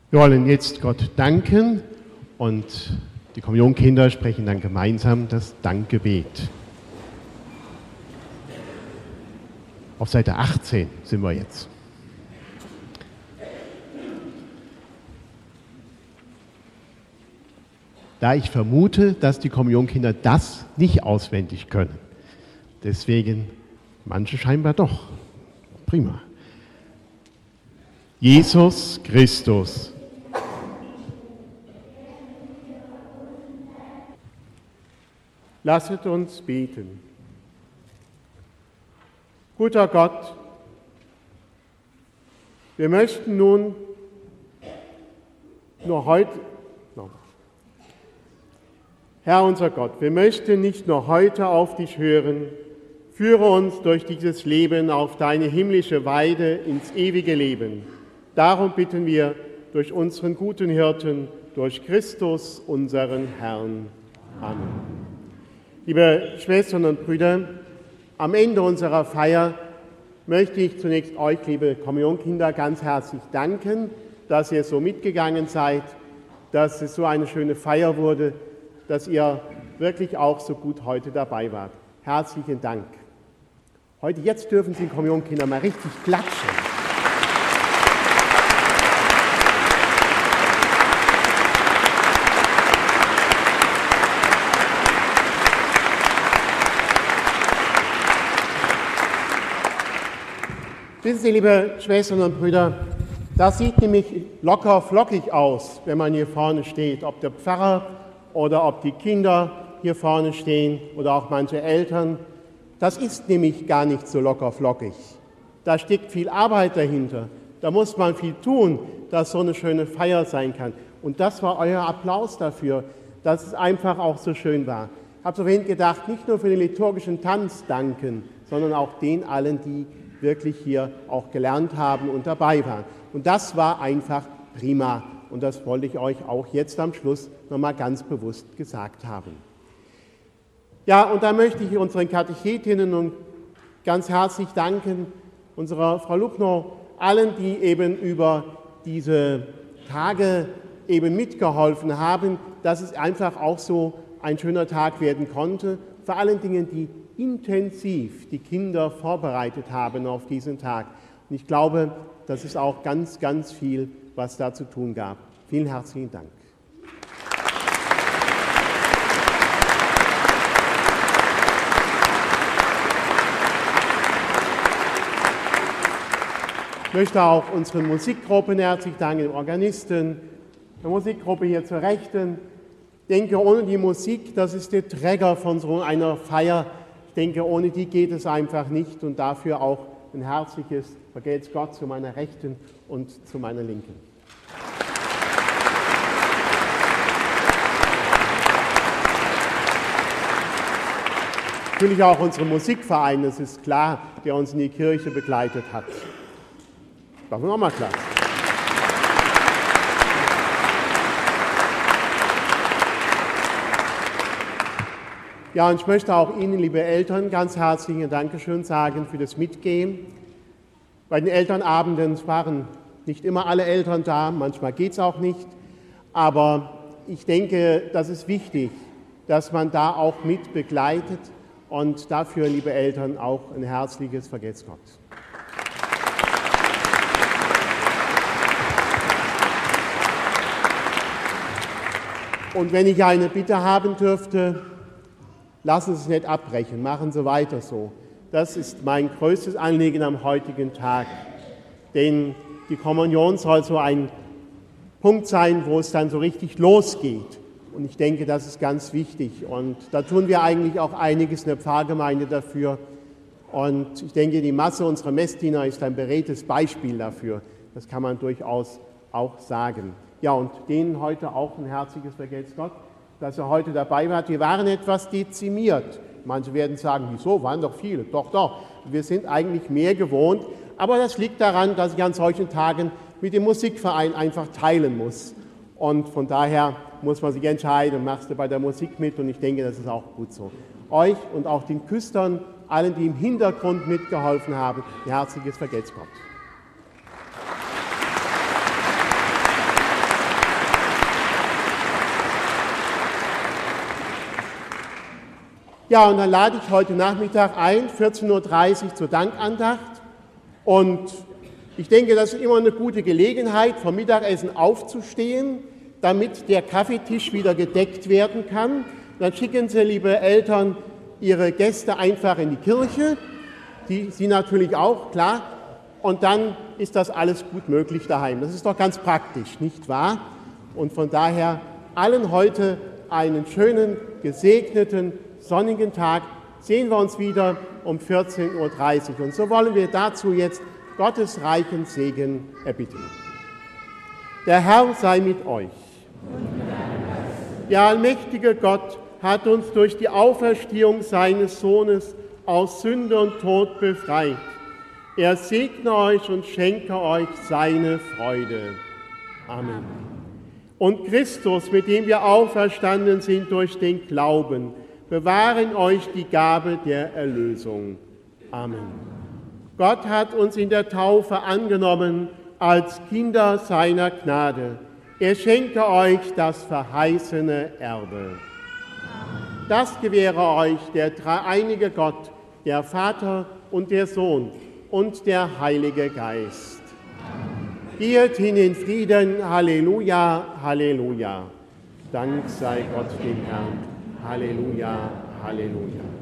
Wir wollen jetzt Gott danken und die Kommunionkinder sprechen dann gemeinsam das Dankgebet. Auf Seite 18 sind wir jetzt. Da ich vermute, dass die Kommunionkinder das nicht auswendig können. Deswegen manche scheinbar doch. Prima. Jesus Christus. Lasset uns beten. Guter Gott, wir möchten nun nur heute, Herr unser Gott, wir möchten nicht nur heute auf dich hören, führe uns durch dieses Leben auf deine himmlische Weide ins ewige Leben. Darum bitten wir durch unseren guten Hirten, durch Christus, unseren Herrn. Amen. Liebe Schwestern und Brüder, am Ende unserer Feier möchte ich zunächst euch, liebe Kommunionkinder, ganz herzlich danken, dass ihr so mitgegangen seid, dass es so eine schöne Feier wurde, dass ihr wirklich auch so gut heute dabei wart. Herzlichen Dank. Jetzt dürfen Sie Kommunionkinder mal richtig klatschen. Wissen Sie, liebe Schwestern und Brüder, das sieht nämlich locker flockig aus, wenn man hier vorne steht, ob der Pfarrer oder ob die Kinder hier vorne stehen oder auch manche Eltern. Das ist nämlich gar nicht so locker flockig. Da steckt viel Arbeit dahinter. Da muss man viel tun, dass so eine schöne Feier sein kann. Und das war euer Applaus dafür, dass es einfach auch so schön war. Ich habe so vorhin gedacht, nicht nur für den liturgischen Tanz danken, sondern auch den allen, die wirklich hier auch gelernt haben und dabei waren. Und das war einfach prima. Und das wollte ich euch auch jetzt am Schluss nochmal ganz bewusst gesagt haben. Ja, und da möchte ich unseren Katechetinnen und ganz herzlich danken, unserer Frau Lubnow, allen, die eben über diese Tage eben mitgeholfen haben, dass es einfach auch so ein schöner Tag werden konnte. Vor allen Dingen, die intensiv die Kinder vorbereitet haben auf diesen Tag. Und ich glaube, das ist auch ganz, ganz viel, was da zu tun gab. Vielen herzlichen Dank. Ich möchte auch unseren Musikgruppen herzlich danken, den Organisten, der Musikgruppe hier zur Rechten. Ich denke, ohne die Musik, das ist der Träger von so einer Feier. Ich denke, ohne die geht es einfach nicht und dafür auch ein herzliches Vergelt's Gott zu meiner Rechten und zu meiner Linken. Natürlich auch unsere Musikverein, das ist klar, der uns in die Kirche begleitet hat. Machen wir nochmal klar. Ja, und ich möchte auch Ihnen, liebe Eltern, ganz herzlichen Dankeschön sagen für das Mitgehen. Bei den Elternabenden waren nicht immer alle Eltern da, manchmal geht es auch nicht. Aber ich denke, das ist wichtig, dass man da auch mit begleitet. Und dafür, liebe Eltern, auch ein herzliches Vergelt's Gott. Und wenn ich eine Bitte haben dürfte, lassen Sie es nicht abbrechen, machen Sie weiter so. Das ist mein größtes Anliegen am heutigen Tag. Denn die Kommunion soll so ein Punkt sein, wo es dann so richtig losgeht. Und ich denke, das ist ganz wichtig. Und da tun wir eigentlich auch einiges in der Pfarrgemeinde dafür. Und ich denke, die Masse unserer Messdiener ist ein beredtes Beispiel dafür. Das kann man durchaus auch sagen. Ja, und denen heute auch ein herzliches Vergelt's Gott, dass er heute dabei war. Wir waren etwas dezimiert. Manche werden sagen, wieso, waren doch viele. Doch, doch, wir sind eigentlich mehr gewohnt. Aber das liegt daran, dass ich an solchen Tagen mit dem Musikverein einfach teilen muss. Und von daher muss man sich entscheiden, machst du bei der Musik mit, und ich denke, das ist auch gut so. Euch und auch den Küstern, allen, die im Hintergrund mitgeholfen haben, ein herzliches Vergelt's Gott. Ja, und dann lade ich heute Nachmittag ein, 14:30 Uhr zur Dankandacht. Und ich denke, das ist immer eine gute Gelegenheit, vom Mittagessen aufzustehen, damit der Kaffeetisch wieder gedeckt werden kann. Dann schicken Sie, liebe Eltern, Ihre Gäste einfach in die Kirche, Sie natürlich auch, klar. Und dann ist das alles gut möglich daheim. Das ist doch ganz praktisch, nicht wahr? Und von daher allen heute einen schönen, gesegneten, sonnigen Tag. Sehen wir uns wieder um 14:30 Uhr. Und so wollen wir dazu jetzt Gottes reichen Segen erbitten. Der Herr sei mit euch. Der allmächtige Gott hat uns durch die Auferstehung seines Sohnes aus Sünde und Tod befreit. Er segne euch und schenke euch seine Freude. Amen. Und Christus, mit dem wir auferstanden sind durch den Glauben, bewahren euch die Gabe der Erlösung. Amen. Gott hat uns in der Taufe angenommen als Kinder seiner Gnade. Er schenke euch das verheißene Erbe. Das gewähre euch der dreieinige Gott, der Vater und der Sohn und der Heilige Geist. Geht hin in Frieden. Halleluja, Halleluja. Dank sei Gott dem Herrn. Halleluja, Halleluja.